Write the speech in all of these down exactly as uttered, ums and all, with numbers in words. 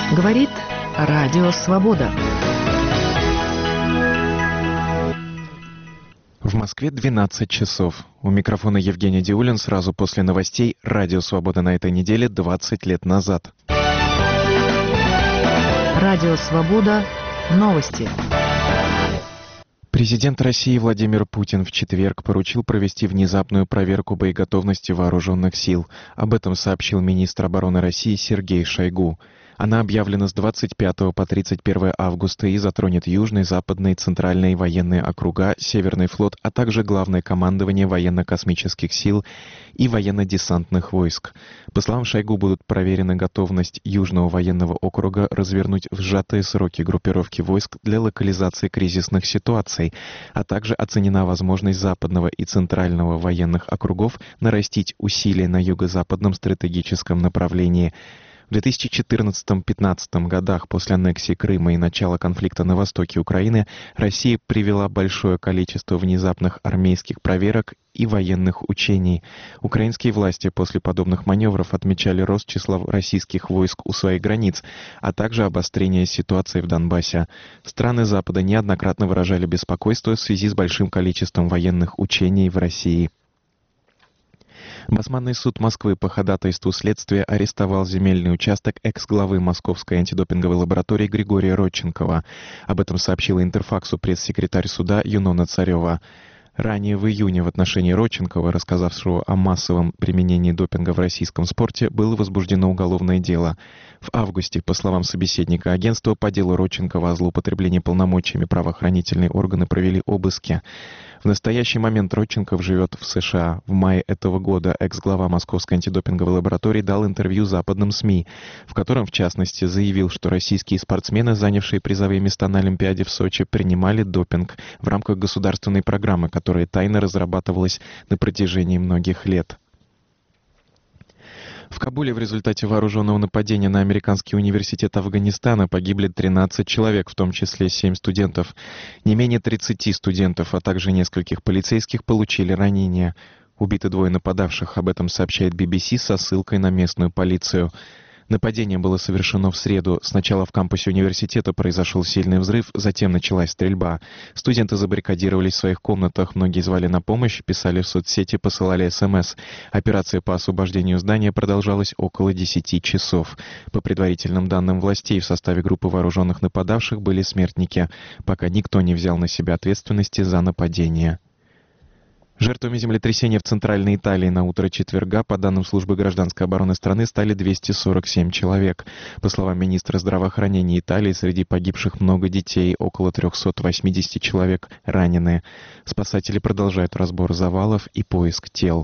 Говорит Радио Свобода. В Москве двенадцать часов. У микрофона Евгений Диулин. Сразу после новостей «Радио Свобода» на этой неделе двадцать лет назад. Радио Свобода. Новости. Президент России Владимир Путин в четверг поручил провести внезапную проверку боеготовности вооруженных сил. Об этом сообщил министр обороны России Сергей Шойгу. Она объявлена с двадцать пятого по тридцать первое августа и затронет южный, западный, центральные военные округа, Северный флот, а также Главное командование военно-космических сил и военно-десантных войск. По словам Шойгу, будут проверены готовность Южного военного округа развернуть в сжатые сроки группировки войск для локализации кризисных ситуаций, а также оценена возможность Западного и Центрального военных округов нарастить усилия на юго-западном стратегическом направлении. В две тысячи четырнадцатом-пятнадцатом годах после аннексии Крыма и начала конфликта на востоке Украины Россия привела большое количество внезапных армейских проверок и военных учений. Украинские власти после подобных маневров отмечали рост числа российских войск у своих границ, а также обострение ситуации в Донбассе. Страны Запада неоднократно выражали беспокойство в связи с большим количеством военных учений в России. Басманный суд Москвы по ходатайству следствия арестовал земельный участок экс-главы Московской антидопинговой лаборатории Григория Родченкова. Об этом сообщила Интерфаксу пресс-секретарь суда Юнона Царева. Ранее в июне в отношении Родченкова, рассказавшего о массовом применении допинга в российском спорте, было возбуждено уголовное дело. В августе, по словам собеседника агентства, по делу Родченкова о злоупотреблении полномочиями правоохранительные органы провели обыски. В настоящий момент Родченков живет в США. В мае этого года экс-глава Московской антидопинговой лаборатории дал интервью западным СМИ, в котором, в частности, заявил, что российские спортсмены, занявшие призовые места на Олимпиаде в Сочи, принимали допинг в рамках государственной программы, которая тайно разрабатывалась на протяжении многих лет. В Кабуле в результате вооруженного нападения на американский университет Афганистана погибли тринадцать человек, в том числе семь студентов. Не менее тридцати студентов, а также нескольких полицейских получили ранения. Убиты двое нападавших, об этом сообщает би би си со ссылкой на местную полицию. Нападение было совершено в среду. Сначала в кампусе университета произошел сильный взрыв, затем началась стрельба. Студенты забаррикадировались в своих комнатах, многие звали на помощь, писали в соцсети, посылали СМС. Операция по освобождению здания продолжалась около десяти часов. По предварительным данным властей, в составе группы вооруженных нападавших были смертники. Пока никто не взял на себя ответственности за нападение. Жертвами землетрясения в Центральной Италии на утро четверга, по данным службы гражданской обороны страны, стали двести сорок семь человек. По словам министра здравоохранения Италии, среди погибших много детей, около трехсот восьмидесяти человек ранены. Спасатели продолжают разбор завалов и поиск тел.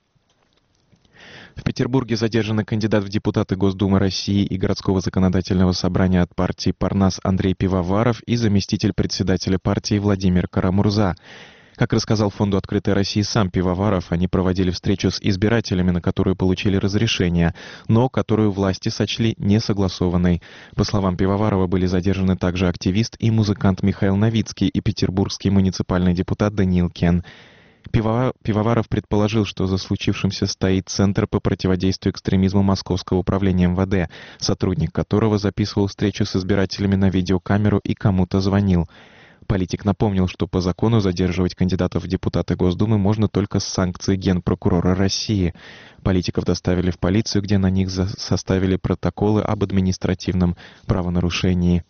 В Петербурге задержаны кандидат в депутаты Госдумы России и городского законодательного собрания от партии «Парнас» Андрей Пивоваров и заместитель председателя партии Владимир Карамурза. Как рассказал Фонду «Открытая Россия» сам Пивоваров, они проводили встречу с избирателями, на которую получили разрешение, но которую власти сочли несогласованной. По словам Пивоварова, были задержаны также активист и музыкант Михаил Новицкий и петербургский муниципальный депутат Даниил Кен. Пивоваров предположил, что за случившимся стоит Центр по противодействию экстремизму Московского управления эм вэ дэ, сотрудник которого записывал встречу с избирателями на видеокамеру и кому-то звонил. Политик напомнил, что по закону задерживать кандидатов в депутаты Госдумы можно только с санкцией Генпрокурора России. Политиков доставили в полицию, где на них составили протоколы об административном правонарушении.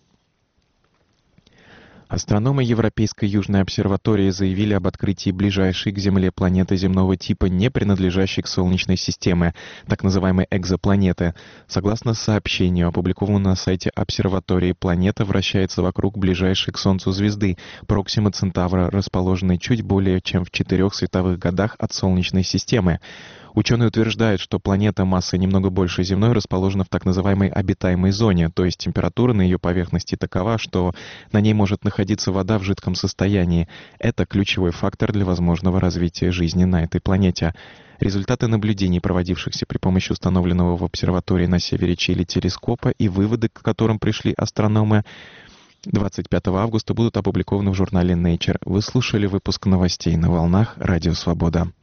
Астрономы Европейской Южной обсерватории заявили об открытии ближайшей к Земле планеты земного типа, не принадлежащей к Солнечной системе, так называемой экзопланеты. Согласно сообщению, опубликованному на сайте обсерватории, планета вращается вокруг ближайшей к Солнцу звезды Проксима Центавра, расположенной чуть более чем в четырех световых годах от Солнечной системы. Ученые утверждают, что планета массой немного больше земной расположена в так называемой обитаемой зоне, то есть температура на ее поверхности такова, что на ней может находиться вода в жидком состоянии. Это ключевой фактор для возможного развития жизни на этой планете. Результаты наблюдений, проводившихся при помощи установленного в обсерватории на севере Чили телескопа, и выводы, к которым пришли астрономы, двадцать пятого августа будут опубликованы в журнале Nature. Вы слушали выпуск новостей на волнах Радио Свобода.